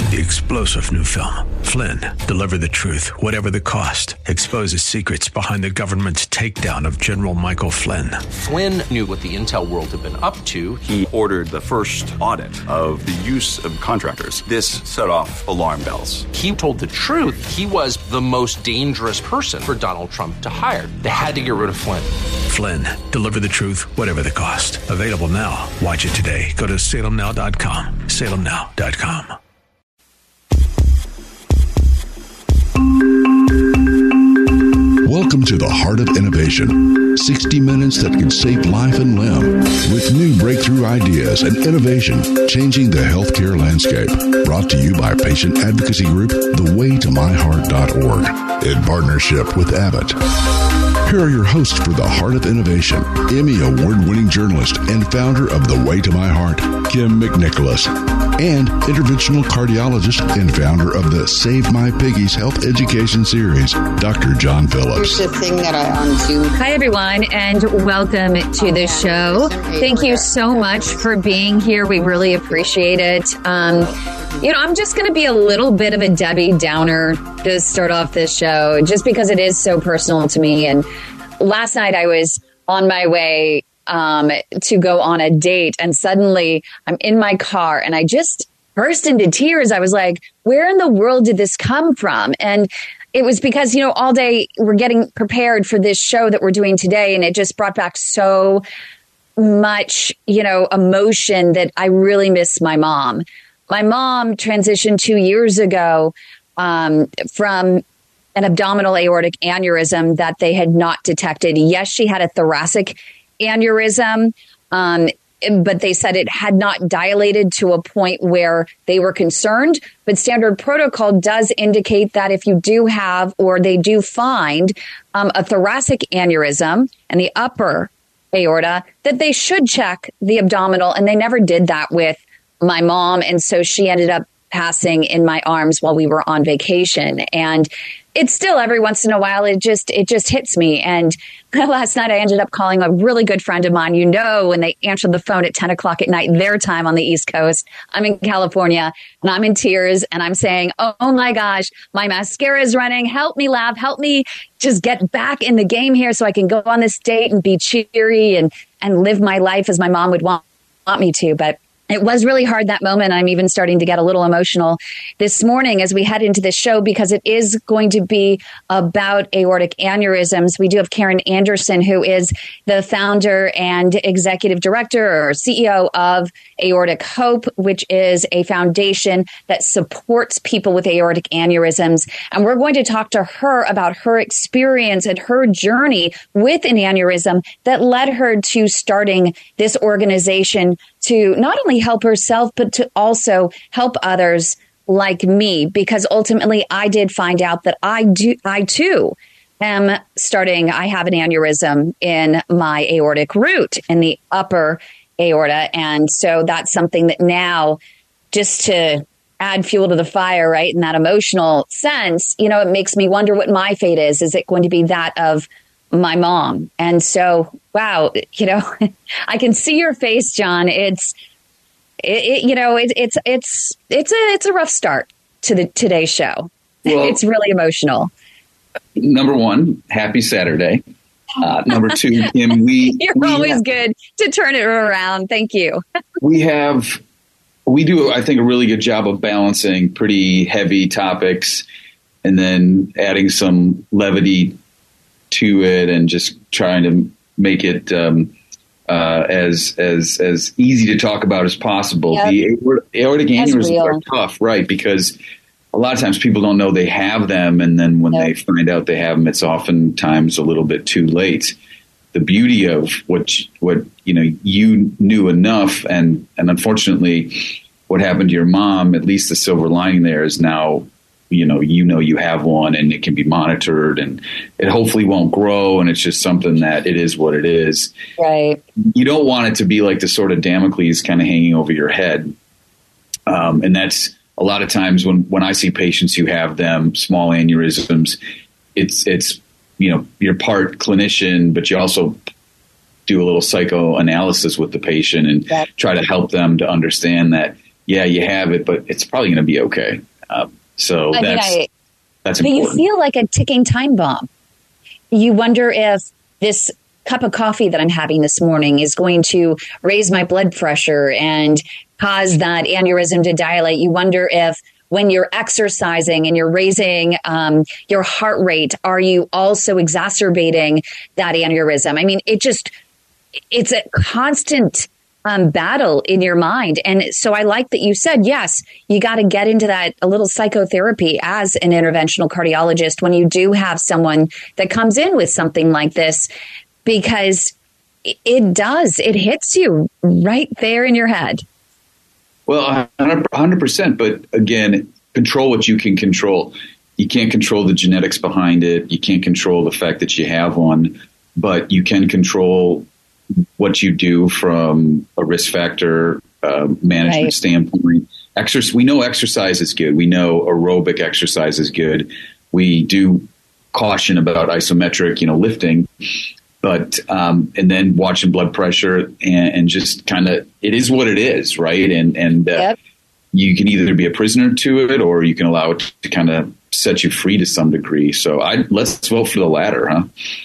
The explosive new film, Flynn, deliver the truth, whatever the cost, exposes secrets behind the government's takedown of General Michael Flynn. Flynn knew what the intel world had been up to. He ordered the first audit of the use of contractors. This set off alarm bells. He told the truth. He was the most dangerous person for Donald Trump to hire. They had to get rid of Flynn. Flynn, deliver the truth, whatever the cost. Available now. Watch it today. Go to salemnow.com. salemnow.com. Welcome to the Heart of Innovation. 60 minutes that can save life and limb with new breakthrough ideas and innovation changing the healthcare landscape. Brought to you by patient advocacy group thewaytomyheart.org in partnership with Abbott. Here are your hosts for the Heart of Innovation, Emmy Award-winning journalist and founder of The Way to My Heart, Kim McNicholas, and interventional cardiologist and founder of the Save My Piggies Health Education Series, Dr. John Phillips. Here's the thing that I undo. Hi, everyone, and welcome to the show. Thank you so much for being here. We really appreciate it. I'm just going to be a little bit of a Debbie Downer to start off this show, just because it is so personal to me. And last night I was on my way to go on a date, and suddenly I'm in my car and I just burst into tears. I was like, where in the world did this come from? And it was because, all day we're getting prepared for this show that we're doing today, and it just brought back so much, emotion that I really miss my mom. My mom transitioned 2 years ago from an abdominal aortic aneurysm that they had not detected. Yes, she had a thoracic aneurysm, but they said it had not dilated to a point where they were concerned. But standard protocol does indicate that if you do have, or they do find a thoracic aneurysm and the upper aorta, that they should check the abdominal. And they never did that with my mom. And so she ended up passing in my arms while we were on vacation. And it's still every once in a while, it just hits me. And last night I ended up calling a really good friend of mine. When they answered the phone at 10 o'clock at night, their time on the East Coast, I'm in California and I'm in tears and I'm saying, oh my gosh, my mascara is running. Help me laugh. Help me just get back in the game here so I can go on this date and be cheery and live my life as my mom would want me to. But it was really hard, that moment. I'm even starting to get a little emotional this morning as we head into this show, because it is going to be about aortic aneurysms. We do have Karen Anderson, who is the founder and executive director or CEO of Aortic Hope, which is a foundation that supports people with aortic aneurysms. And we're going to talk to her about her experience and her journey with an aneurysm that led her to starting this organization to not only help herself, but to also help others like me, because ultimately I did find out that I too am I have an aneurysm in my aortic root in the upper aorta. And so that's something that now, just to add fuel to the fire, right, in that emotional sense, it makes me wonder what my fate is. Is it going to be that of my mom? And so, wow, I can see your face, John. It's a rough start to today's show. Well, it's really emotional. Number one, happy Saturday. Number two, Kim, you're always good to turn it around. Thank you. we do, I think, a really good job of balancing pretty heavy topics and then adding some levity to it and just trying to make it as easy to talk about as possible. Yep. The aortic aneurysms are tough, right? Because a lot of times people don't know they have them, and then when they find out they have them, it's oftentimes a little bit too late. The beauty of what you knew enough, and unfortunately, what happened to your mom, at least the silver lining there is now you have one and it can be monitored and it hopefully won't grow. And it's just something that it is what it is. Right. You don't want it to be like the sort of Damocles kind of hanging over your head. And that's a lot of times when I see patients who have them, small aneurysms, it's you're part clinician, but you also do a little psychoanalysis with the patient and try to help them to understand that, yeah, you have it, but it's probably going to be okay. So that's important. But you feel like a ticking time bomb. You wonder if this cup of coffee that I'm having this morning is going to raise my blood pressure and cause that aneurysm to dilate. You wonder if when you're exercising and you're raising your heart rate, are you also exacerbating that aneurysm? I mean, it's a constant battle in your mind. And so I like that you said, yes, you got to get into that a little psychotherapy as an interventional cardiologist when you do have someone that comes in with something like this, because it hits you right there in your head. Well, 100%. But again, control what you can control. You can't control the genetics behind it. You can't control the fact that you have one, but you can control what you do from a risk factor management standpoint. We know exercise is good. We know aerobic exercise is good. We do caution about isometric, lifting, but and then watching blood pressure and just kind of, it is what it is, right? And you can either be a prisoner to it or you can allow it to kind of set you free to some degree. So let's vote for the latter, huh?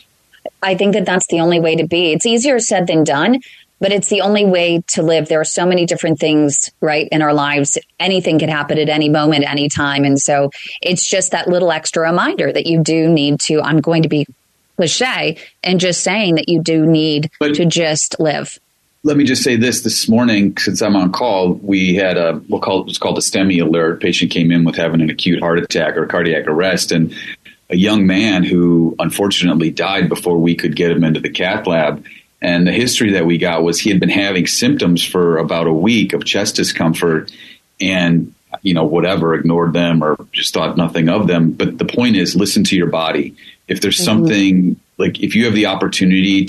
I think that that's the only way to be. It's easier said than done, but it's the only way to live. There are so many different things, right, in our lives. Anything can happen at any moment, any time. And so it's just that little extra reminder that you do need to, I'm going to be cliche, and just saying that you do need to just live. Let me just say this morning, since I'm on call, we had what's called a STEMI alert. Patient came in with having an acute heart attack or cardiac arrest, and a young man who unfortunately died before we could get him into the cath lab. And the history that we got was he had been having symptoms for about a week of chest discomfort and, ignored them or just thought nothing of them. But the point is, listen to your body. If there's something, like if you have the opportunity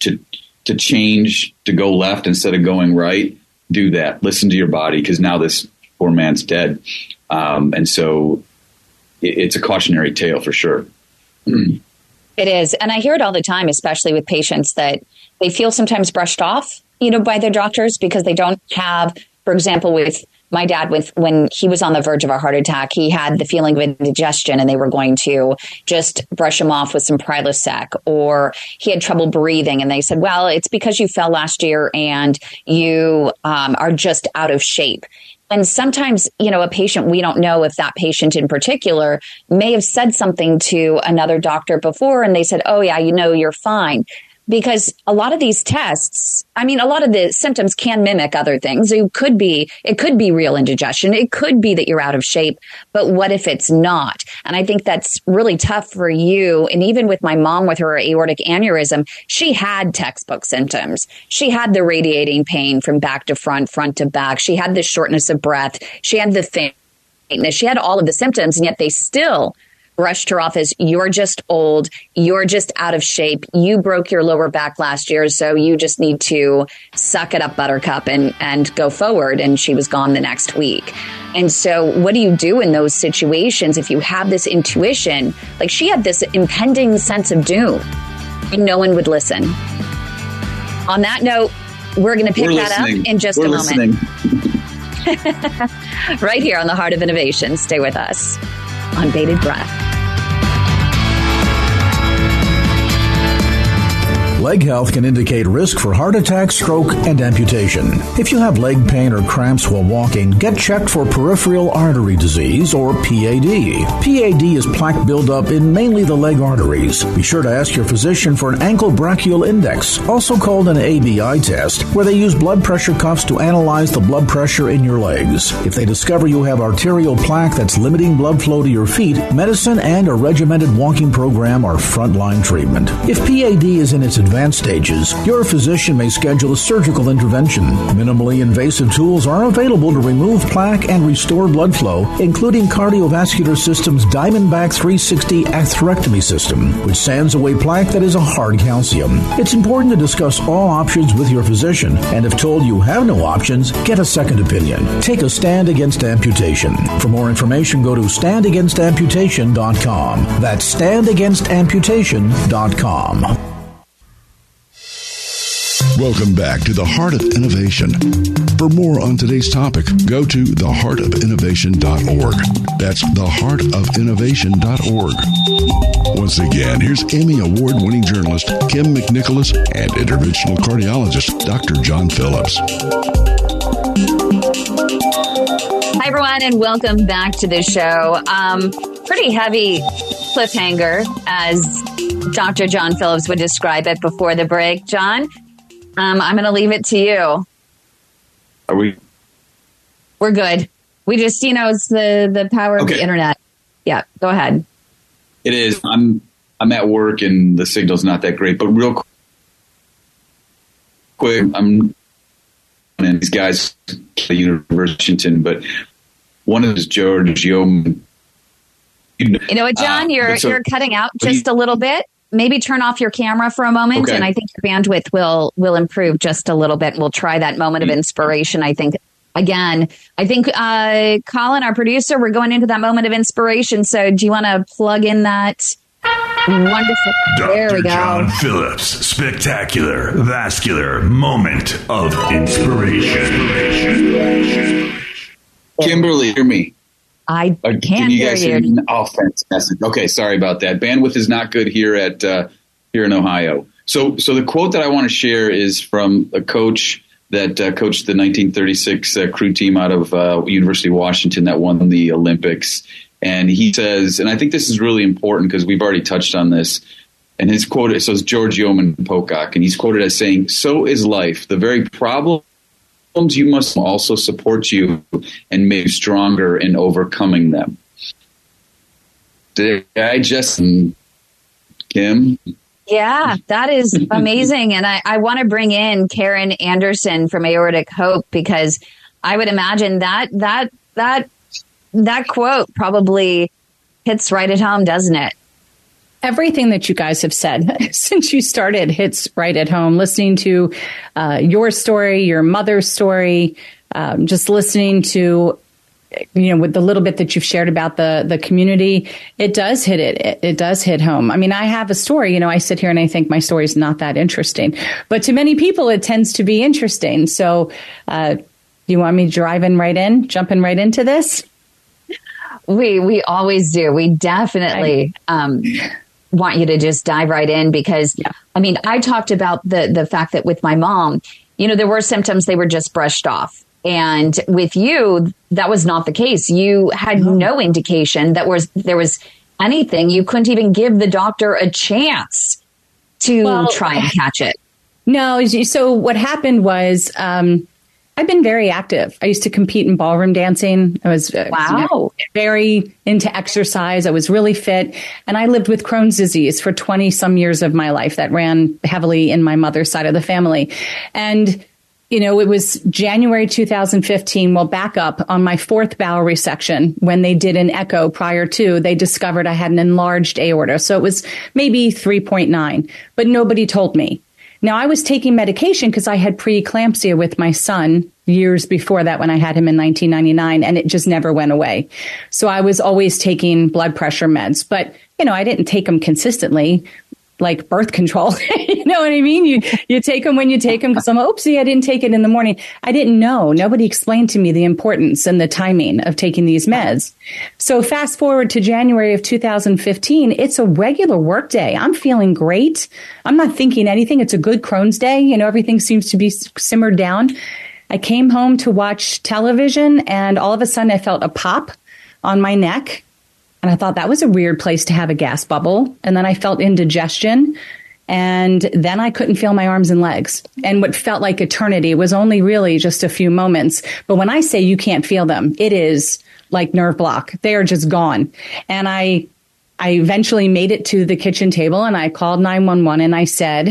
to change, to go left instead of going right, do that. Listen to your body, because now this poor man's dead. And so it's a cautionary tale for sure. It is. And I hear it all the time, especially with patients, that they feel sometimes brushed off, by their doctors because they don't have, for example, with my dad, when he was on the verge of a heart attack, he had the feeling of indigestion and they were going to just brush him off with some Prilosec, or he had trouble breathing and they said, well, it's because you fell last year and you are just out of shape. And sometimes, a patient, we don't know if that patient in particular may have said something to another doctor before and they said, oh, yeah, you're fine. Because a lot of these tests, a lot of the symptoms can mimic other things. It could be real indigestion. It could be that you're out of shape. But what if it's not? And I think that's really tough for you. And even with my mom with her aortic aneurysm, she had textbook symptoms. She had the radiating pain from back to front, front to back. She had the shortness of breath. She had the faintness. She had all of the symptoms, and yet they still brushed her off as, you're just old, you're just out of shape, you broke your lower back last year, so you just need to suck it up, buttercup, and go forward. And she was gone the next week. And so what do you do in those situations if you have this intuition? Like, she had this impending sense of doom and no one would listen. On that note, we're going to pick that up in just a moment. Right here on the Heart of Innovation. Stay with us on Bated Breath. Leg health can indicate risk for heart attack, stroke, and amputation. If you have leg pain or cramps while walking, get checked for peripheral artery disease, or PAD. PAD is plaque buildup in mainly the leg arteries. Be sure to ask your physician for an ankle brachial index, also called an ABI test, where they use blood pressure cuffs to analyze the blood pressure in your legs. If they discover you have arterial plaque that's limiting blood flow to your feet, medicine and a regimented walking program are frontline treatment. If PAD is in its advanced stages, your physician may schedule a surgical intervention. Minimally invasive tools are available to remove plaque and restore blood flow, including Cardiovascular System's Diamondback 360 atherectomy system, which sands away plaque that is a hard calcium. It's important to discuss all options with your physician, and if told you have no options, get a second opinion. Take a stand against amputation. For more information, go to standagainstamputation.com. That's standagainstamputation.com. Welcome back to the Heart of Innovation. For more on today's topic, go to theheartofinnovation.org. That's theheartofinnovation.org. Once again, here's Emmy Award-winning journalist Kim McNicholas and interventional cardiologist Dr. John Phillips. Hi, everyone, and welcome back to the show. Pretty heavy cliffhanger, as Dr. John Phillips would describe it before the break. John, I'm going to leave it to you. Are we? We're good. We just, it's the power of the internet. Yeah, go ahead. It is. I'm at work and the signal's not that great, but real quick, I'm and these guys at the University of Washington, but one of them is George Yeoman. You know what, John? You're cutting out just a little bit. Maybe turn off your camera for a moment, and I think your bandwidth will improve just a little bit. We'll try that moment of inspiration. I think, Colin, our producer, we're going into that moment of inspiration. So do you want to plug in that wonderful... There we go. John Phillips, spectacular, vascular moment of inspiration. Kimberly, hear me. I can hear you. Oh, fantastic. Okay, sorry about that. Bandwidth is not good here here in Ohio. So the quote that I want to share is from a coach that coached the 1936 crew team out of University of Washington that won the Olympics. And he says, and I think this is really important because we've already touched on this. And his quote is George Yeoman Pocock, and he's quoted as saying, "So is life. The very problems you must also support you and make you stronger in overcoming them." Did I just, Kim? Yeah, that is amazing. And I want to bring in Karen Anderson from Aortic Hope, because I would imagine that quote probably hits right at home, doesn't it? Everything that you guys have said since you started hits right at home. Listening to your story, your mother's story, just listening to, with the little bit that you've shared about the community, it does hit it. It does hit home. I mean, I have a story, I sit here and I think my story is not that interesting, but to many people, it tends to be interesting. So you want me jumping right into this? We always do. We definitely want you to just dive right in, because, I talked about the fact that with my mom, there were symptoms, they were just brushed off. And with you, that was not the case. You had no indication that there was anything. You couldn't even give the doctor a chance to try and catch it. No. So what happened was, I've been very active. I used to compete in ballroom dancing. I was very into exercise. I was really fit. And I lived with Crohn's disease for 20 some years of my life. That ran heavily in my mother's side of the family. And, it was January 2015. Well, back up on my fourth bowel resection, when they did an echo prior to, they discovered I had an enlarged aorta. So it was maybe 3.9, but nobody told me. Now, I was taking medication because I had preeclampsia with my son years before that, when I had him in 1999, and it just never went away. So I was always taking blood pressure meds, but, I didn't take them consistently, like birth control. You know what I mean? You take them when you take them, because I'm, oopsie, I didn't take it in the morning. I didn't know. Nobody explained to me the importance and the timing of taking these meds. So fast forward to January of 2015, it's a regular work day. I'm feeling great. I'm not thinking anything. It's a good Crohn's day. Everything seems to be simmered down. I came home to watch television, and all of a sudden I felt a pop on my neck. And I thought that was a weird place to have a gas bubble. And then I felt indigestion. And then I couldn't feel my arms and legs. And what felt like eternity was only really just a few moments. But when I say you can't feel them, it is like nerve block. They are just gone. And I eventually made it to the kitchen table, and I called 911, and I said,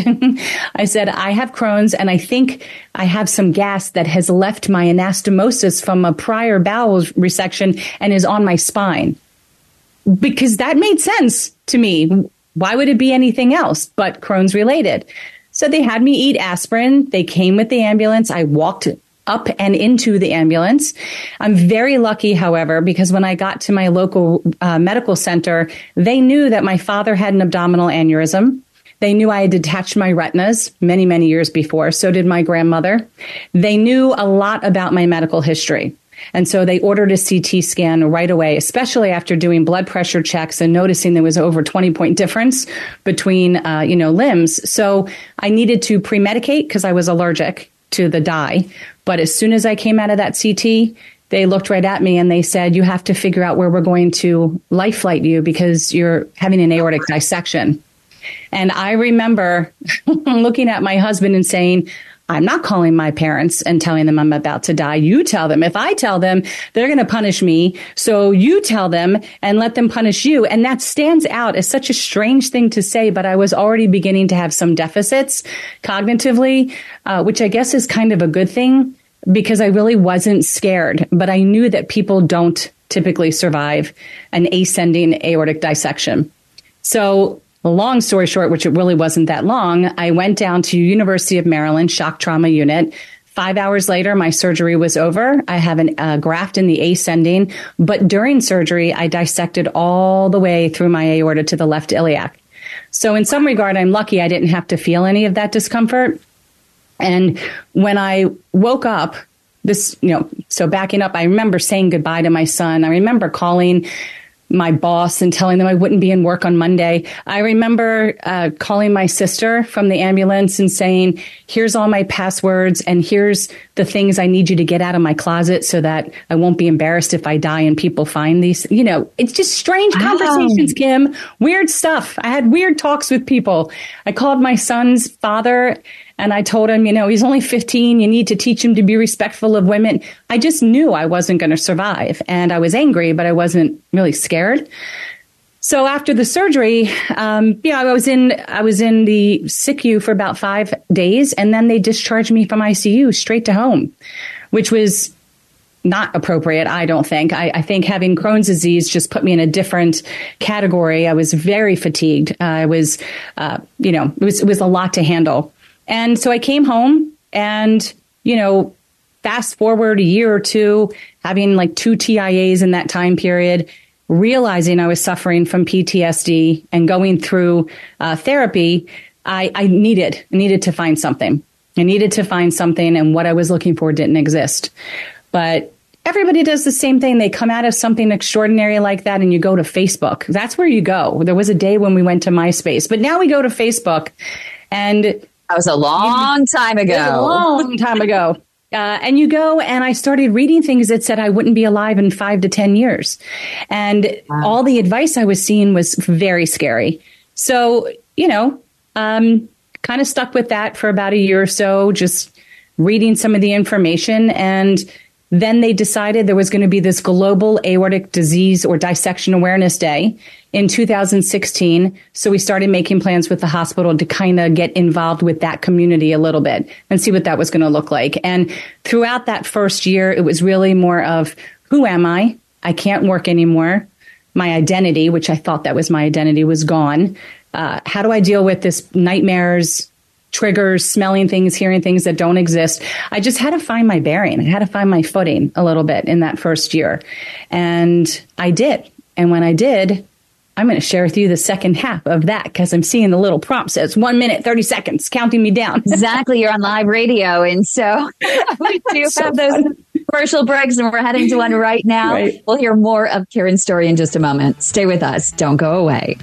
I have Crohn's, and I think I have some gas that has left my anastomosis from a prior bowel resection and is on my spine. Because that made sense to me. Why would it be anything else but Crohn's related? So they had me eat aspirin. They came with the ambulance. I walked up and into the ambulance. I'm very lucky, however, because when I got to my local medical center, they knew that my father had an abdominal aneurysm. They knew I had detached my retinas many, many years before. So did my grandmother. They knew a lot about my medical history. And so they ordered a CT scan right away, especially after doing blood pressure checks and noticing there was over 20-point difference between, limbs. So I needed to pre-medicate because I was allergic to the dye. But as soon as I came out of that CT, they looked right at me and they said, you have to figure out where we're going to life flight you because you're having an aortic dissection. And I remember looking at my husband and saying, I'm not calling my parents and telling them I'm about to die. You tell them. If I tell them, they're going to punish me. So you tell them and let them punish you. And that stands out as such a strange thing to say, but I was already beginning to have some deficits cognitively, which I guess is kind of a good thing because I really wasn't scared. But I knew that people don't typically survive an ascending aortic dissection. So long story short, which it really wasn't that long, I went down to University of Maryland shock trauma unit. 5 hours later, my surgery was over. I have a graft in the ascending, but during surgery, I dissected all the way through my aorta to the left iliac. So in some regard, I'm lucky I didn't have to feel any of that discomfort. And when I woke up, so backing up, I remember saying goodbye to my son. I remember calling my boss and telling them I wouldn't be in work on Monday. I remember calling my sister from the ambulance and saying, here's all my passwords and here's the things I need you to get out of my closet so that I won't be embarrassed if I die and people find these. It's just strange conversations, Kim. Weird stuff. I had weird talks with people. I called my son's father and I told him, he's only 15. You need to teach him to be respectful of women. I just knew I wasn't going to survive. And I was angry, but I wasn't really scared. So after the surgery, I was in the SICU for about 5 days. And then they discharged me from ICU straight to home, which was not appropriate, I don't think. I think having Crohn's disease just put me in a different category. I was very fatigued. It was a lot to handle. And so I came home and, fast forward a year or two, having like 2 TIAs in that time period, realizing I was suffering from PTSD and going through therapy, I needed to find something. I needed to find something, and what I was looking for didn't exist. But everybody does the same thing. They come out of something extraordinary like that and you go to Facebook. That's where you go. There was a day when we went to MySpace, but now we go to Facebook. And that was a long time ago. And you go, and I started reading things that said I wouldn't be alive in 5 to 10 years. And all the advice I was seeing was very scary. So, kind of stuck with that for about a year or so, just reading some of the information. And then they decided there was going to be this global aortic disease or dissection awareness day in 2016. So we started making plans with the hospital to kind of get involved with that community a little bit and see what that was going to look like. And throughout that first year, it was really more of, who am I? I can't work anymore. My identity, which I thought that was my identity, was gone. How do I deal with this nightmares, triggers, smelling things, hearing things that don't exist? I just had to find my bearing. I had to find my footing a little bit in that first year. And I did. And when I did, I'm going to share with you the second half of that because I'm seeing the little prompt says 1 minute, 30 seconds, counting me down. Exactly. You're on live radio. And so we do have those commercial breaks, and we're heading to one right now. Right. We'll hear more of Karen's story in just a moment. Stay with us. Don't go away.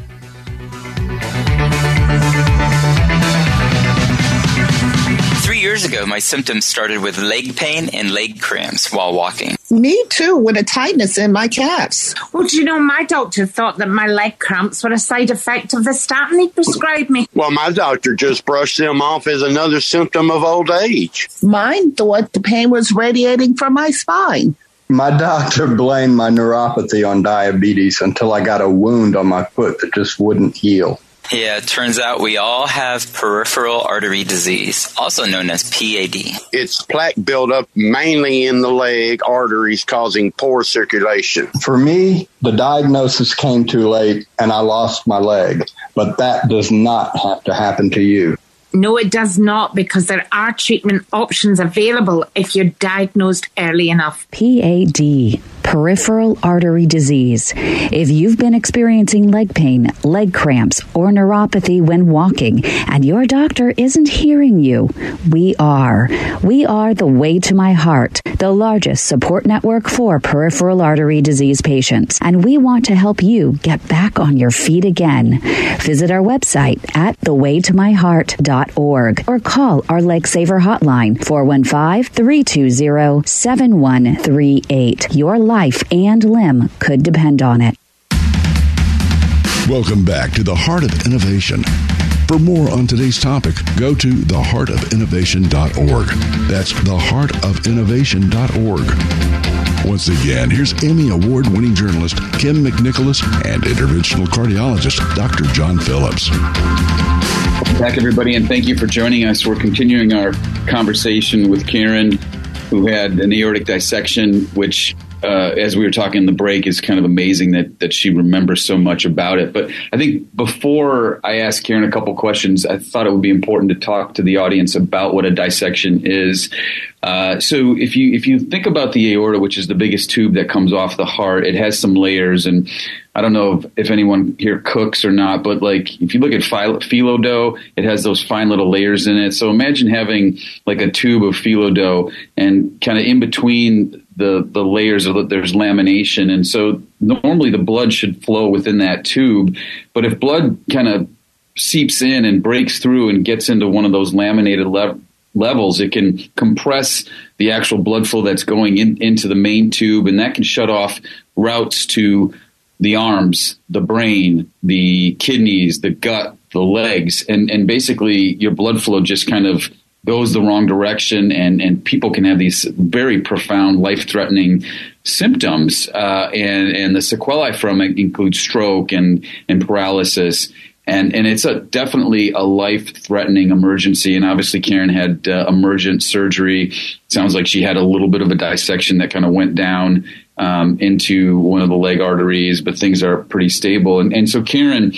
Years ago, my symptoms started with leg pain and leg cramps while walking. Me too, with a tightness in my calves. Well, do you know, my doctor thought that my leg cramps were a side effect of the statin he prescribed me. Well, my doctor just brushed them off as another symptom of old age. Mine thought the pain was radiating from my spine. My doctor blamed my neuropathy on diabetes until I got a wound on my foot that just wouldn't heal. Yeah, it turns out we all have peripheral artery disease, also known as PAD. It's plaque buildup mainly in the leg arteries causing poor circulation. For me, the diagnosis came too late and I lost my leg, but that does not have to happen to you. No, it does not, because there are treatment options available if you're diagnosed early enough. PAD, peripheral artery disease. If you've been experiencing leg pain, leg cramps, or neuropathy when walking, and your doctor isn't hearing you, we are. We are the Way to My Heart, the largest support network for peripheral artery disease patients, and we want to help you get back on your feet again. Visit our website at thewaytomyheart.org or call our Leg Saver hotline 415-320-7138. Your life and limb could depend on it. Welcome back to the Heart of Innovation. For more on today's topic, go to theheartofinnovation.org. That's theheartofinnovation.org. Once again, here's Emmy Award-winning journalist Kim McNicholas and interventional cardiologist Dr. John Phillips. Welcome back, everybody, and thank you for joining us. We're continuing our conversation with Karen, who had an aortic dissection, which, as we were talking in the break, is kind of amazing that she remembers so much about it. But I think before I ask Karen a couple questions, I thought it would be important to talk to the audience about what a dissection is. So if you think about the aorta, which is the biggest tube that comes off the heart, it has some layers, and I don't know if anyone here cooks or not, but like if you look at phyllo dough, it has those fine little layers in it. So imagine having like a tube of phyllo dough, and kind of in between the layers there's lamination, and so normally the blood should flow within that tube, but if blood kind of seeps in and breaks through and gets into one of those laminated levels, it can compress the actual blood flow that's going into the main tube, and that can shut off routes to the arms, the brain, the kidneys, the gut, the legs, and basically your blood flow just kind of goes the wrong direction, and people can have these very profound, life-threatening symptoms, and the sequelae from it include stroke and paralysis. And it's definitely a life-threatening emergency. And obviously, Karen had emergent surgery. Sounds like she had a little bit of a dissection that kind of went down into one of the leg arteries, but things are pretty stable. And so, Karen,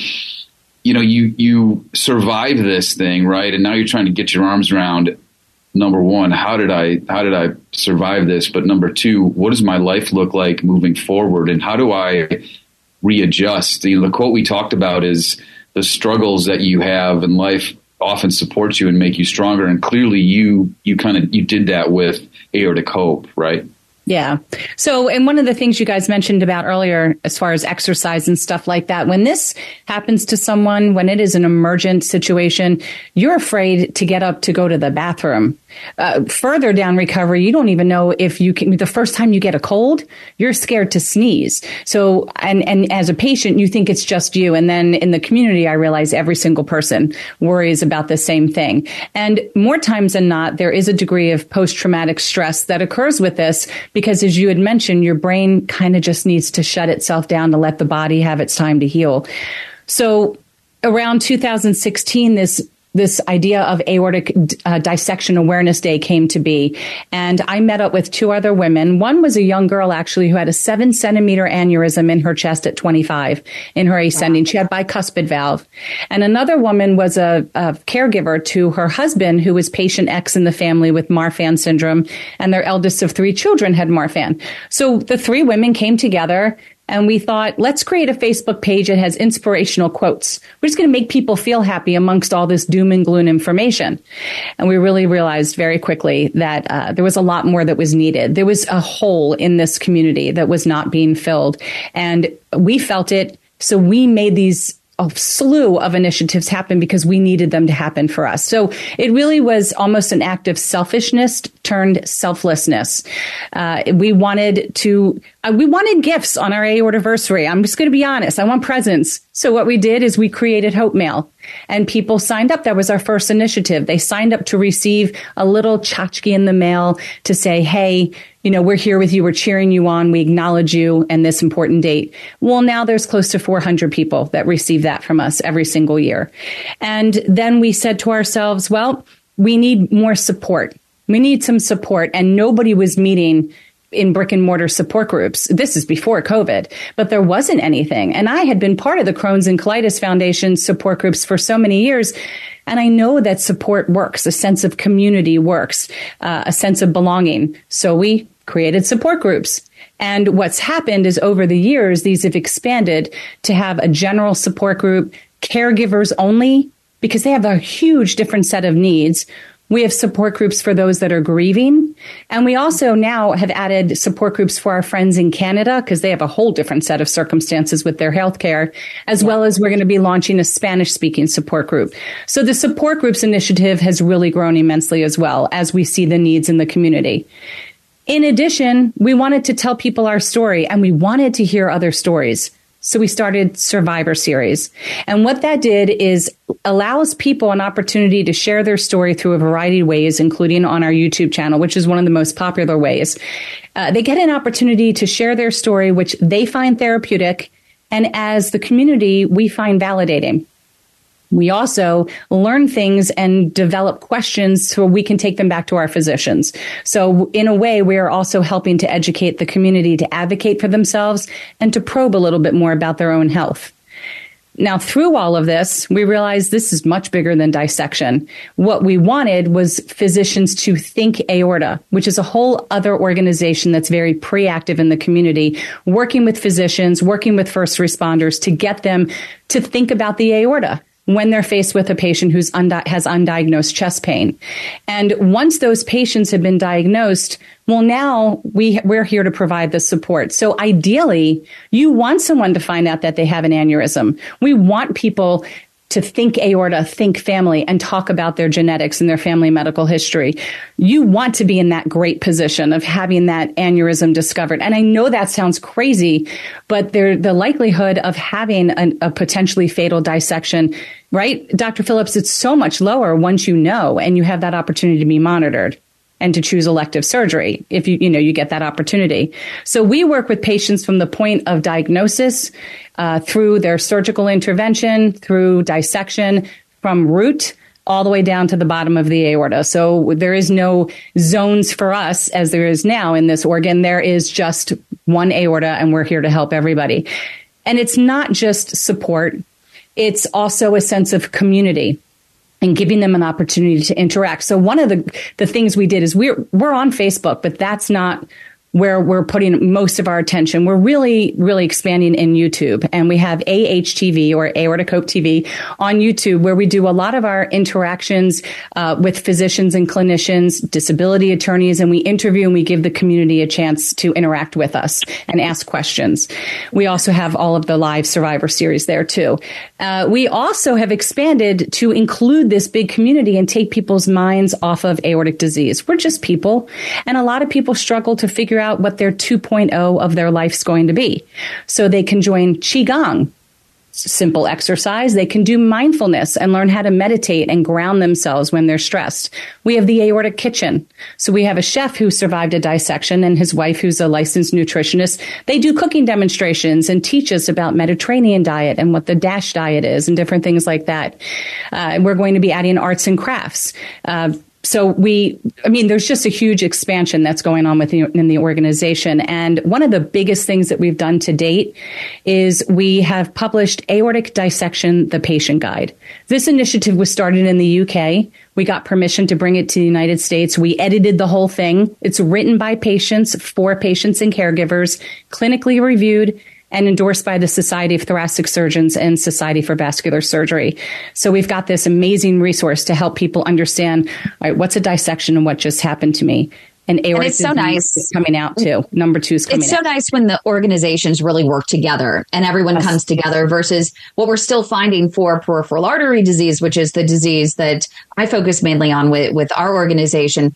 you survived this thing, right? And now you're trying to get your arms around, number one, how did I survive this? But number two, what does my life look like moving forward? And how do I readjust? The quote we talked about is, the struggles that you have in life often support you and make you stronger. And clearly you did that with Aortic Hope, right? Yeah. So, and one of the things you guys mentioned about earlier, as far as exercise and stuff like that, when this happens to someone, when it is an emergent situation, you're afraid to get up to go to the bathroom. Further down recovery, you don't even know if you can, the first time you get a cold, you're scared to sneeze. So, and as a patient, you think it's just you. And then in the community, I realize every single person worries about the same thing. And more times than not, there is a degree of post-traumatic stress that occurs with this, because as you had mentioned, your brain kind of just needs to shut itself down to let the body have its time to heal. So around 2016, this idea of aortic dissection awareness day came to be. And I met up with two other women. One was a young girl, actually, who had a 7-centimeter aneurysm in her chest at 25 in her ascending. She had bicuspid valve. And another woman was a caregiver to her husband, who was patient X in the family with Marfan syndrome. And their eldest of 3 children had Marfan. So the 3 women came together, and we thought, let's create a Facebook page that has inspirational quotes. We're just going to make people feel happy amongst all this doom and gloom information. And we really realized very quickly that there was a lot more that was needed. There was a hole in this community that was not being filled. And we felt it. So we made these a slew of initiatives happen because we needed them to happen for us. So it really was almost an act of selfishness turned selflessness. We wanted gifts on our aortiversary. I'm just going to be honest. I want presents. So what we did is we created Hope Mail, and people signed up. That was our first initiative. They signed up to receive a little tchotchke in the mail to say, hey, we're here with you. We're cheering you on. We acknowledge you and this important date. Well, now there's close to 400 people that receive that from us every single year. And then we said to ourselves, well, we need more support. We need some support. And nobody was meeting in brick and mortar support groups. This is before COVID, but there wasn't anything. And I had been part of the Crohn's and Colitis Foundation support groups for so many years. And I know that support works. A sense of community works, a sense of belonging. So we created support groups. And what's happened is over the years, these have expanded to have a general support group, caregivers only, because they have a huge different set of needs. We have support groups for those that are grieving. And we also now have added support groups for our friends in Canada because they have a whole different set of circumstances with their healthcare, as well as we're going to be launching a Spanish-speaking support group. So the support groups initiative has really grown immensely as well as we see the needs in the community. In addition, we wanted to tell people our story and we wanted to hear other stories. So we started Survivor Series. And what that did is allows people an opportunity to share their story through a variety of ways, including on our YouTube channel, which is one of the most popular ways. They get an opportunity to share their story, which they find therapeutic. And as the community, we find validating. We also learn things and develop questions so we can take them back to our physicians. So in a way, we are also helping to educate the community to advocate for themselves and to probe a little bit more about their own health. Now, through all of this, we realized this is much bigger than dissection. What we wanted was physicians to think aorta, which is a whole other organization that's very proactive in the community, working with physicians, working with first responders to get them to think about the aorta when they're faced with a patient who has undiagnosed chest pain. And once those patients have been diagnosed, well, now we're here to provide the support. So ideally, you want someone to find out that they have an aneurysm. We want people to think aorta, think family, and talk about their genetics and their family medical history. You want to be in that great position of having that aneurysm discovered. And I know that sounds crazy, but the likelihood of having a potentially fatal dissection, right? Dr. Phillips, it's so much lower once you know and you have that opportunity to be monitored and to choose elective surgery if you get that opportunity. So we work with patients from the point of diagnosis through their surgical intervention, through dissection, from root all the way down to the bottom of the aorta. So there is no zones for us as there is now in this organ. There is just one aorta, and we're here to help everybody. And it's not just support. It's also a sense of community and giving them an opportunity to interact. So one of the things we did is we're on Facebook, but that's not where we're putting most of our attention. We're really, really expanding in YouTube. And we have AHTV or Aortic Hope TV on YouTube, where we do a lot of our interactions with physicians and clinicians, disability attorneys, and we interview and we give the community a chance to interact with us and ask questions. We also have all of the live Survivor Series there too. We also have expanded to include this big community and take people's minds off of aortic disease. We're just people. And a lot of people struggle to figure out what their 2.0 of their life's going to be. So they can join Qigong, simple exercise. They can do mindfulness and learn how to meditate and ground themselves when they're stressed. We have the Aortic Kitchen. So we have a chef who survived a dissection and his wife, who's a licensed nutritionist. They do cooking demonstrations and teach us about Mediterranean diet and what the DASH diet is and different things like that. We're going to be adding arts and crafts. So there's just a huge expansion that's going on in the organization. And one of the biggest things that we've done to date is we have published Aortic Dissection, the Patient Guide. This initiative was started in the UK. We got permission to bring it to the United States. We edited the whole thing. It's written by patients, for patients and caregivers, clinically reviewed, and endorsed by the Society of Thoracic Surgeons and Society for Vascular Surgery. So we've got this amazing resource to help people understand, all right, what's a dissection and what just happened to me. And aortic it's so nice. Is coming out too. Number 2 is coming out. It's so nice when the organizations really work together and everyone comes together versus what we're still finding for peripheral artery disease, which is the disease that I focus mainly on with our organization.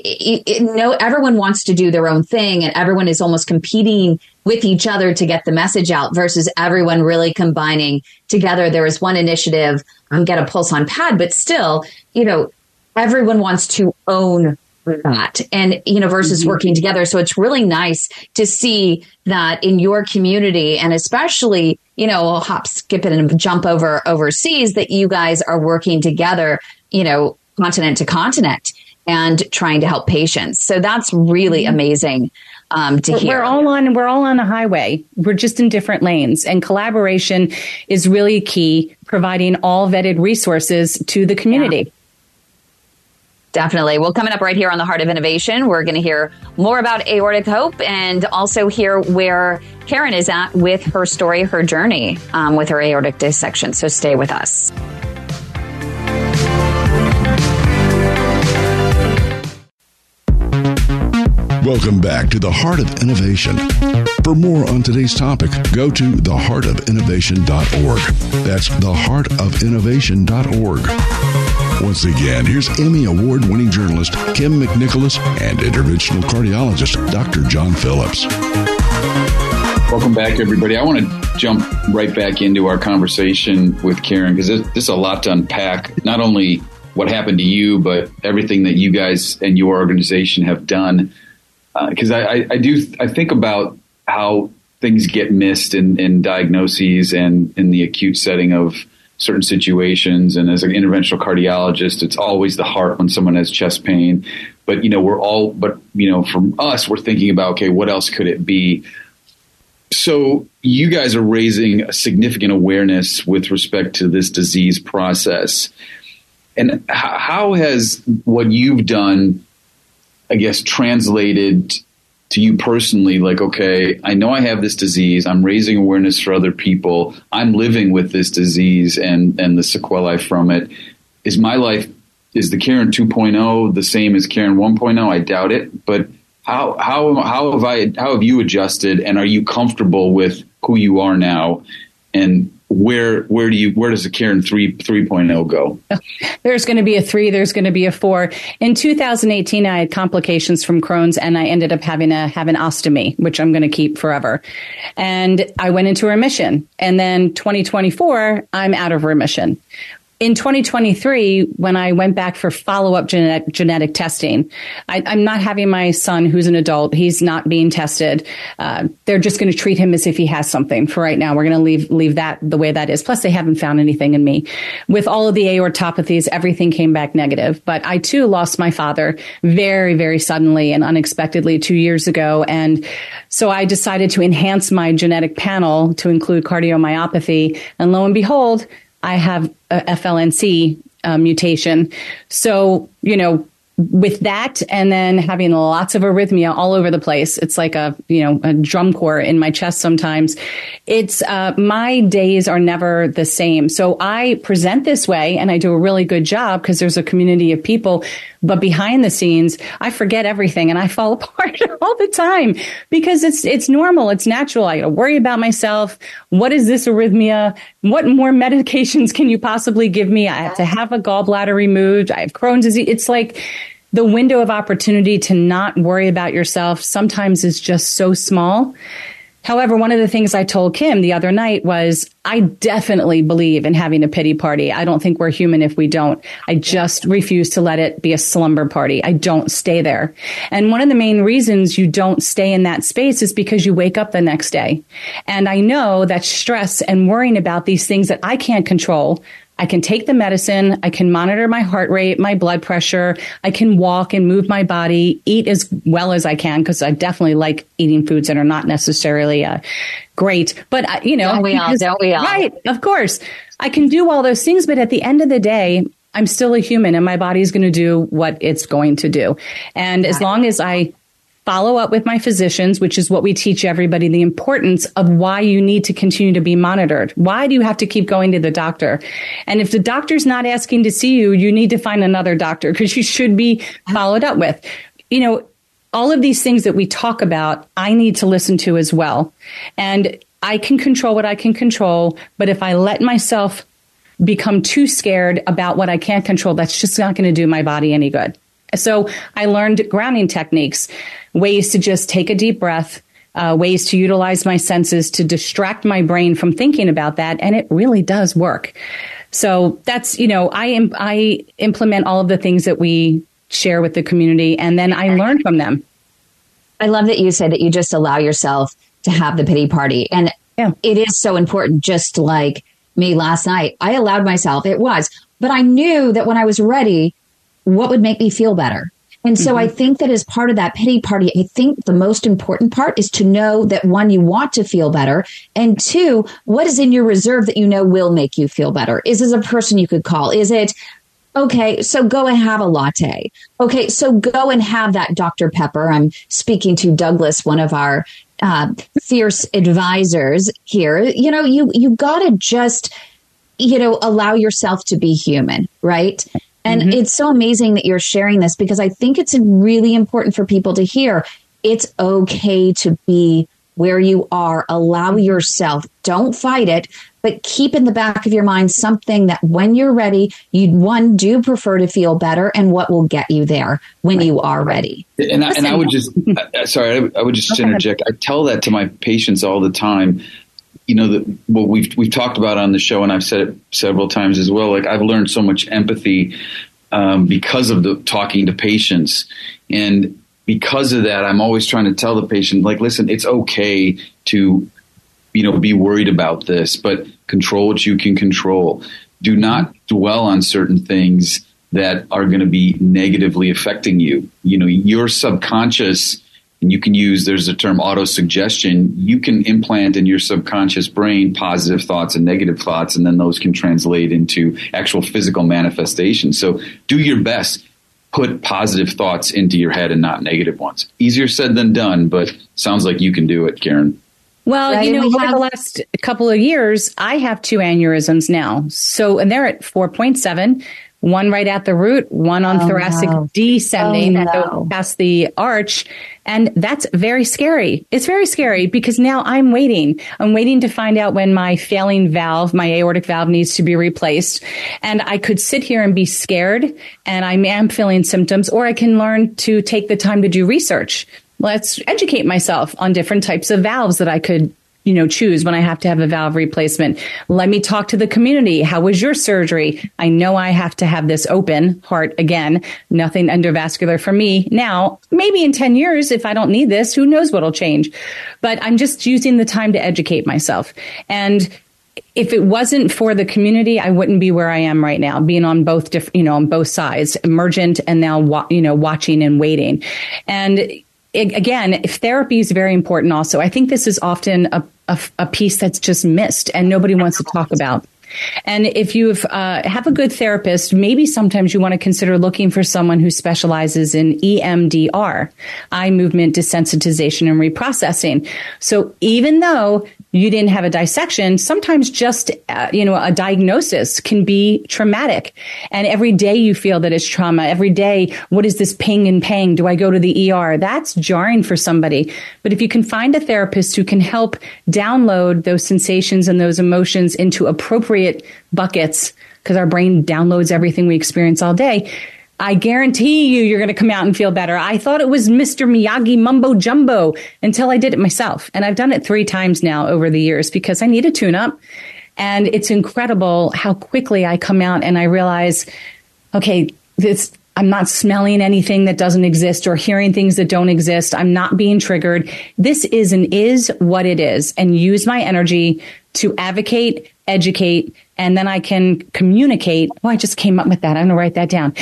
Everyone wants to do their own thing and everyone is almost competing with each other to get the message out versus everyone really combining together. There is one initiative, Get a Pulse on Pad, but still, everyone wants to own that and, versus working together. So it's really nice to see that in your community and especially, hop, skip it and jump over overseas that you guys are working together, continent to continent and trying to help patients. So that's really amazing to hear. We're all on a highway. We're just in different lanes, and collaboration is really key, providing all vetted resources to the community. Definitely. Well, coming up right here on the Heart of Innovation, we're going to hear more about aortic hope and also hear where Karen is at with her story, her journey with her aortic dissection. So stay with us. Welcome back to the Heart of Innovation. For more on today's topic, go to theheartofinnovation.org. That's theheartofinnovation.org. Once again, here's Emmy Award-winning journalist Kim McNicholas and interventional cardiologist Dr. John Phillips. Welcome back, everybody. I want to jump right back into our conversation with Karen because there's a lot to unpack. Not only what happened to you, but everything that you guys and your organization have done. Because I think about how things get missed in diagnoses and in the acute setting of certain situations. And as an interventional cardiologist, it's always the heart when someone has chest pain. But, from us, we're thinking about, okay, what else could it be? So you guys are raising a significant awareness with respect to this disease process. And how has what you've done, I guess, translated to you personally? Like, okay, I know I have this disease. I'm raising awareness for other people. I'm living with this disease and the sequelae from it. Is my life, is the Karen 2.0 the same as Karen 1.0? I doubt it. But how have you adjusted, and are you comfortable with who you are now? And where does the Karen 3.0 go? There's going to be a 3. There's going to be a 4. In 2018, I had complications from Crohn's, and I ended up having to have an ostomy, which I'm going to keep forever. And I went into remission. And then 2024, I'm out of remission. In 2023, when I went back for follow-up genetic testing, I'm not having my son, who's an adult. He's not being tested. They're just going to treat him as if he has something for right now. We're going to leave that the way that is. Plus, they haven't found anything in me. With all of the aortopathies, everything came back negative. But I, too, lost my father very, very suddenly and unexpectedly 2 years ago. And so I decided to enhance my genetic panel to include cardiomyopathy. And lo and behold, I have a FLNC mutation. So, with that and then having lots of arrhythmia all over the place, it's like a drum corps in my chest sometimes. It's my days are never the same. So I present this way and I do a really good job because there's a community of people. But behind the scenes, I forget everything and I fall apart all the time because it's normal. It's natural. I got to worry about myself. What is this arrhythmia? What more medications can you possibly give me? I have to have a gallbladder removed. I have Crohn's disease. It's like the window of opportunity to not worry about yourself sometimes is just so small. However, one of the things I told Kim the other night was I definitely believe in having a pity party. I don't think we're human if we don't. I just refuse to let it be a slumber party. I don't stay there. And one of the main reasons you don't stay in that space is because you wake up the next day. And I know that stress and worrying about these things that I can't control, I can take the medicine, I can monitor my heart rate, my blood pressure, I can walk and move my body, eat as well as I can, because I definitely like eating foods that are not necessarily great. But, don't we all? Right, of course. I can do all those things, but at the end of the day, I'm still a human and my body's going to do what it's going to do. And as long as I follow up with my physicians, which is what we teach everybody, the importance of why you need to continue to be monitored. Why do you have to keep going to the doctor? And if the doctor's not asking to see you, you need to find another doctor because you should be followed up with. All of these things that we talk about, I need to listen to as well. And I can control what I can control. But if I let myself become too scared about what I can't control, that's just not going to do my body any good. So I learned grounding techniques, ways to just take a deep breath, ways to utilize my senses to distract my brain from thinking about that. And it really does work. So that's, I implement all of the things that we share with the community, and then I learn from them. I love that you said that you just allow yourself to have the pity party. And it is so important, just like me last night. I allowed myself, but I knew that when I was ready, what would make me feel better? And so I think that as part of that pity party, I think the most important part is to know that, one, you want to feel better. And two, what is in your reserve that you know will make you feel better? Is this a person you could call? Is it Okay, so go and have a latte. Okay, so go and have that Dr. Pepper. I'm speaking to Douglas, one of our fierce advisors here. You got to just, allow yourself to be human, right? And it's so amazing that you're sharing this, because I think it's really important for people to hear. It's okay to be where you are. Allow yourself. Don't fight it, but keep in the back of your mind something that when you're ready, you do prefer to feel better, and what will get you there when you are ready. And I would just, I would just interject. I tell that to my patients all the time. What we've talked about on the show, and I've said it several times as well. Like, I've learned so much empathy because of the talking to patients, and because of that, I'm always trying to tell the patient, like, listen, it's okay to, be worried about this, but control what you can control. Do not dwell on certain things that are going to be negatively affecting you. Your subconscious, and you can use, there's a term, autosuggestion. You can implant in your subconscious brain positive thoughts and negative thoughts, and then those can translate into actual physical manifestations. So do your best. Put positive thoughts into your head and not negative ones. Easier said than done, but sounds like you can do it, Karen. Well, over the last couple of years, I have 2 aneurysms now. And they're at 4.7, one right at the root, one on thoracic descending past the arch. And that's very scary. It's very scary because now I'm waiting. I'm waiting to find out when my failing valve, my aortic valve, needs to be replaced. And I could sit here and be scared, and I am feeling symptoms, or I can learn to take the time to do research. Let's educate myself on different types of valves that I could choose when I have to have a valve replacement. Let me talk to the community. How was your surgery? I know I have to have this open heart again. Nothing endovascular for me. Now, maybe in 10 years, if I don't need this, who knows what'll change. But I'm just using the time to educate myself. And if it wasn't for the community, I wouldn't be where I am right now, being on both on both sides, emergent and now, watching and waiting. And again, if therapy is very important also, I think this is often a piece that's just missed and nobody wants to talk about. And if you have a good therapist, maybe sometimes you want to consider looking for someone who specializes in EMDR, eye movement desensitization and reprocessing. So even though you didn't have a dissection, sometimes just, a diagnosis can be traumatic. And every day you feel that it's trauma. Every day, what is this ping and pang? Do I go to the ER? That's jarring for somebody. But if you can find a therapist who can help download those sensations and those emotions into appropriate buckets, because our brain downloads everything we experience all day, I guarantee you're going to come out and feel better. I thought it was Mr. Miyagi mumbo jumbo until I did it myself. And I've done it 3 times now over the years because I need a tune-up. And it's incredible how quickly I come out and I realize, okay, I'm not smelling anything that doesn't exist or hearing things that don't exist. I'm not being triggered. This is what it is, and use my energy to advocate, educate, and then I can communicate. Oh, I just came up with that. I'm going to write that down.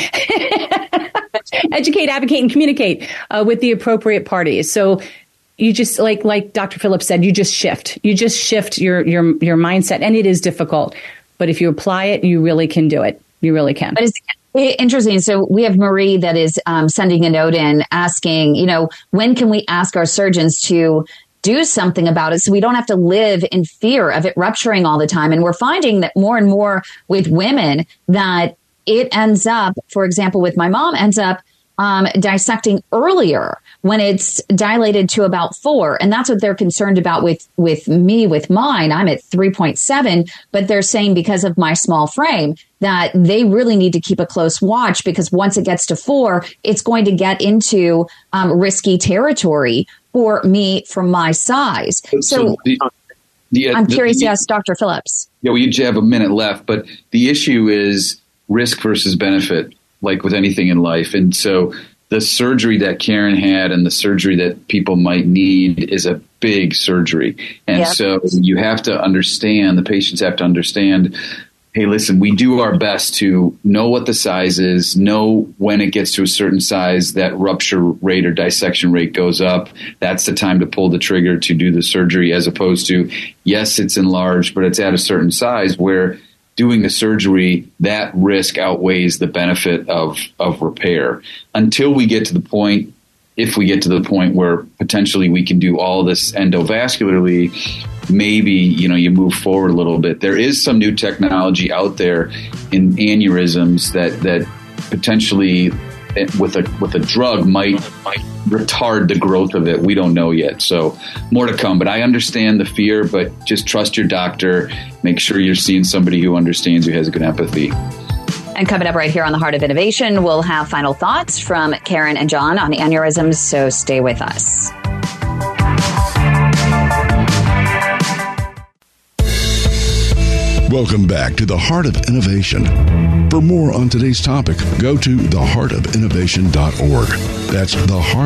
Educate, advocate, and communicate with the appropriate parties. So you just, like Dr. Phillips said, you just shift. You just shift your mindset, and it is difficult. But if you apply it, you really can do it. You really can. But it's interesting. So we have Marie that is sending a note in asking, when can we ask our surgeons to do something about it so we don't have to live in fear of it rupturing all the time? And we're finding that more and more with women that it ends up, for example, with my mom, ends up dissecting earlier when it's dilated to about 4. And that's what they're concerned about with me, with mine. I'm at 3.7, but they're saying because of my small frame that they really need to keep a close watch, because once it gets to 4, it's going to get into risky territory for me from my size. So I'm curious to ask Dr. Phillips. Yeah, we each have a minute left, but the issue is risk versus benefit, like with anything in life. And so the surgery that Karen had and the surgery that people might need is a big surgery. And so you have to understand, the patients have to understand, hey, listen, we do our best to know what the size is, know when it gets to a certain size, that rupture rate or dissection rate goes up. That's the time to pull the trigger to do the surgery, as opposed to, yes, it's enlarged, but it's at a certain size where doing the surgery, that risk outweighs the benefit of repair. Until we get to the point, if we get to the point where potentially we can do all this endovascularly, maybe, you move forward a little bit. There is some new technology out there in aneurysms that potentially with a drug might retard the growth of it. We don't know yet. So more to come. But I understand the fear, but just trust your doctor. Make sure you're seeing somebody who understands, who has good empathy. And coming up right here on The Heart of Innovation, we'll have final thoughts from Karen and John on aneurysms. So stay with us. Welcome back to the Heart of Innovation. For more on today's topic, go to theheartofinnovation.org. That's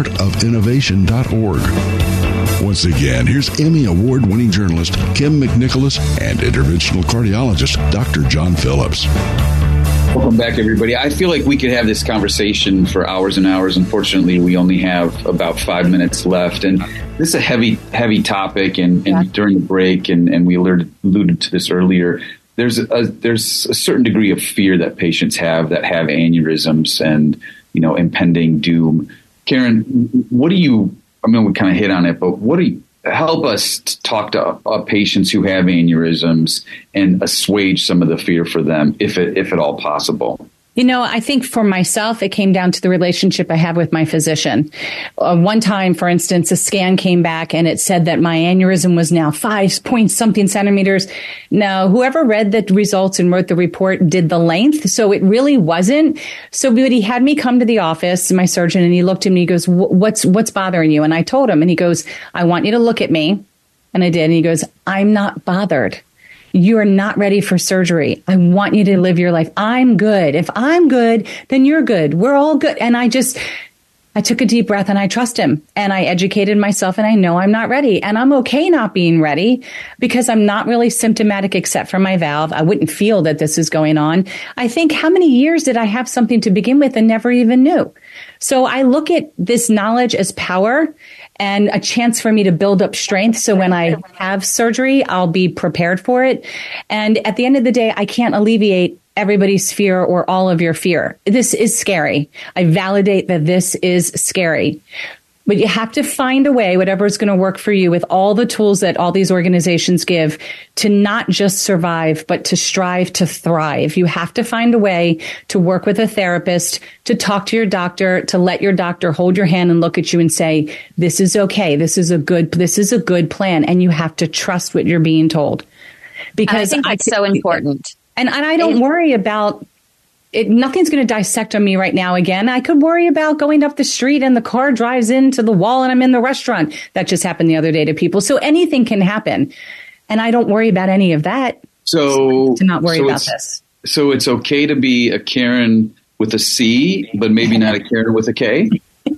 theheartofinnovation.org. Once again, here's Emmy Award-winning journalist Kim McNicholas and interventional cardiologist Dr. John Phillips. Welcome back, everybody. I feel like we could have this conversation for hours and hours. Unfortunately, we only have about 5 minutes left. And this is a heavy topic. And during the break, and we alluded to this earlier, there's a certain degree of fear that patients have aneurysms and, impending doom. Karen, we kind of hit on it, but help us talk to patients who have aneurysms and assuage some of the fear for them, if at all possible. I think for myself, it came down to the relationship I have with my physician. One time, for instance, a scan came back and it said that my aneurysm was now 5-point-something centimeters. Now, whoever read the results and wrote the report did the length, so it really wasn't. So but he had me come to the office, my surgeon, and he looked at me, he goes, what's bothering you? And I told him, and he goes, I want you to look at me. And I did. And he goes, I'm not bothered. You are not ready for surgery. I want you to live your life. I'm good. If I'm good, then you're good. We're all good. And I took a deep breath and I trust him and I educated myself and I know I'm not ready and I'm okay not being ready because I'm not really symptomatic except for my valve. I wouldn't feel that this is going on. I think how many years did I have something to begin with and never even knew? So I look at this knowledge as power and a chance for me to build up strength. So when I have surgery, I'll be prepared for it. And at the end of the day, I can't alleviate everybody's fear or all of your fear. This is scary. I validate that this is scary. But you have to find a way, whatever is going to work for you with all the tools that all these organizations give, to not just survive, but to strive to thrive. You have to find a way to work with a therapist, to talk to your doctor, to let your doctor hold your hand and look at you and say, this is okay. This is a good plan. And you have to trust what you're being told. Because I think that's so important. And I don't worry about it. Nothing's going to dissect on me right now again. I could worry about going up the street and the car drives into the wall and I'm in the restaurant. That just happened the other day to people. So anything can happen. And I don't worry about any of that. So to not worry about this. So it's okay to be a Karen with a C, but maybe not a Karen with a K?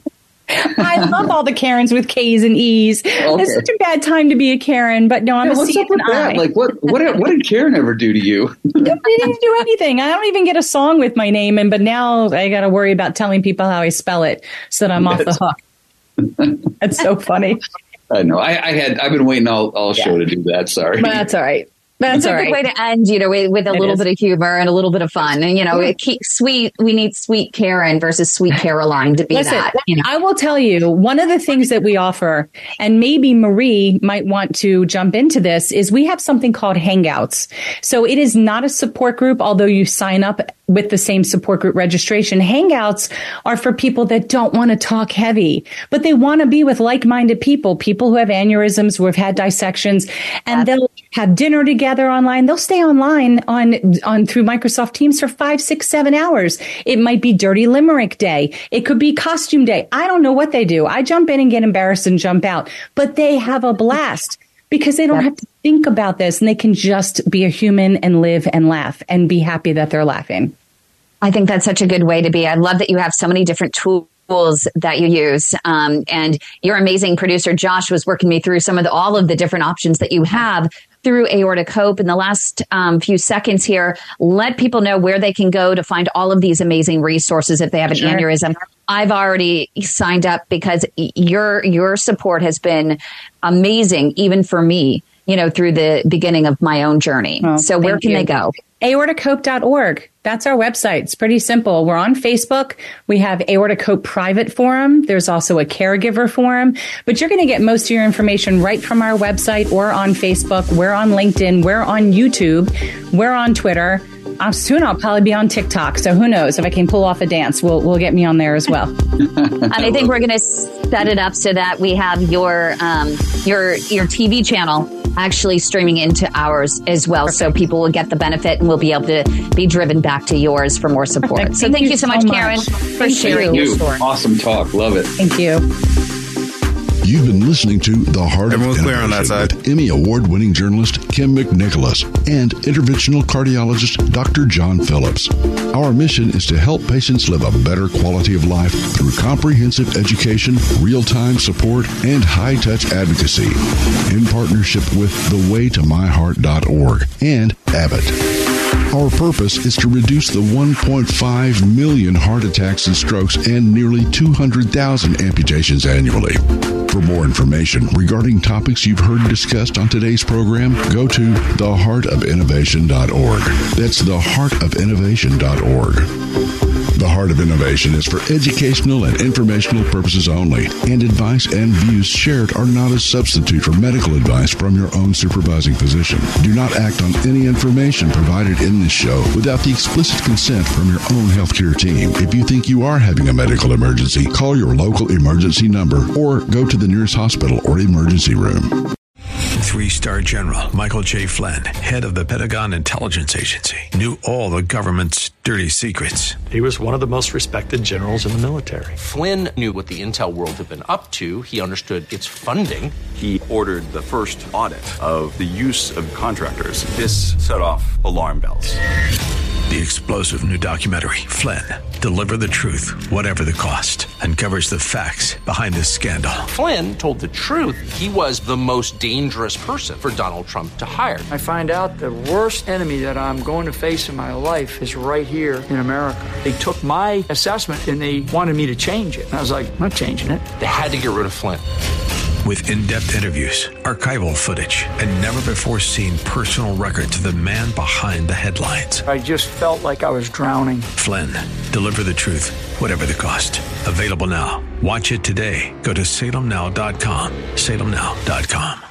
I love all the Karens with K's and E's. Okay. It's such a bad time to be a Karen, but no, I'm a C and I. Like, what did Karen ever do to you? They didn't do anything. I don't even get a song with my name in, but now I got to worry about telling people how I spell it so that I'm off the hook. That's so funny. I know. I've been waiting all show to do that. Sorry. But that's all right. That's a good way to end, with a little bit of humor and a little bit of fun. And, sweet, we need sweet Karen versus sweet Caroline to be that. I will tell you, one of the things that we offer, and maybe Marie might want to jump into this, is we have something called Hangouts. So it is not a support group, although you sign up with the same support group registration. Hangouts are for people that don't want to talk heavy, but they want to be with like-minded people who have aneurysms, who have had dissections, and they'll have dinner together online. They'll stay online on through Microsoft Teams for 5, 6, 7 hours. It might be Dirty Limerick Day. It could be Costume Day. I don't know what they do. I jump in and get embarrassed and jump out, but they have a blast because they don't have to think about this and they can just be a human and live and laugh and be happy that they're laughing. I think that's such a good way to be. I love that you have so many different tools that you use. And your amazing producer, Josh, was working me through all of the different options that you have through Aortic Hope. In the last few seconds here, let people know where they can go to find all of these amazing resources if they have an aneurysm. I've already signed up because your support has been amazing, even for me. through the beginning of my own journey. So where can they go? aortacope.org. That's our website. It's pretty simple. We're on Facebook. We have Aorta Cope private forum. There's also a caregiver forum, but you're going to get most of your information right from our website or on Facebook. We're on LinkedIn. We're on YouTube. We're on Twitter. Soon I'll probably be on TikTok. So who knows if I can pull off a dance, we'll get me on there as well. And I think we're going to set it up so that we have your TV channel actually streaming into ours as well. Perfect. So people will get the benefit and we'll be able to be driven back to yours for more support. Perfect. So thank you so much, Karen, for sharing your story. Awesome talk. Love it. Thank you. You've been listening to The Heart Everyone's of clear on that Innovation side. with Emmy Award-winning journalist Kim McNicholas and interventional cardiologist Dr. John Phillips. Our mission is to help patients live a better quality of life through comprehensive education, real-time support, and high-touch advocacy in partnership with thewaytomyheart.org and Abbott. Our purpose is to reduce the 1.5 million heart attacks and strokes and nearly 200,000 amputations annually. For more information regarding topics you've heard discussed on today's program, go to theheartofinnovation.org. That's theheartofinnovation.org. The Heart of Innovation is for educational and informational purposes only, and advice and views shared are not a substitute for medical advice from your own supervising physician. Do not act on any information provided in this show without the explicit consent from your own healthcare team. If you think you are having a medical emergency, call your local emergency number or go to the nearest hospital or emergency room. 3-star General Michael J. Flynn, head of the Pentagon Intelligence Agency, knew all the government's dirty secrets. He was one of the most respected generals in the military. Flynn knew what the intel world had been up to. He understood its funding. He ordered the first audit of the use of contractors. This set off alarm bells. The explosive new documentary, Flynn, Deliver the Truth, Whatever the Cost, uncovers the facts behind this scandal. Flynn told the truth. He was the most dangerous person for Donald Trump to hire. I find out the worst enemy that I'm going to face in my life is right here in America. They took my assessment and they wanted me to change it. And I was like, I'm not changing it. They had to get rid of Flynn. With in-depth interviews, archival footage, and never-before-seen personal records of the man behind the headlines. I just felt like I was drowning. Flynn, Deliver the Truth, Whatever the Cost. Available now. Watch it today. Go to salemnow.com. salemnow.com.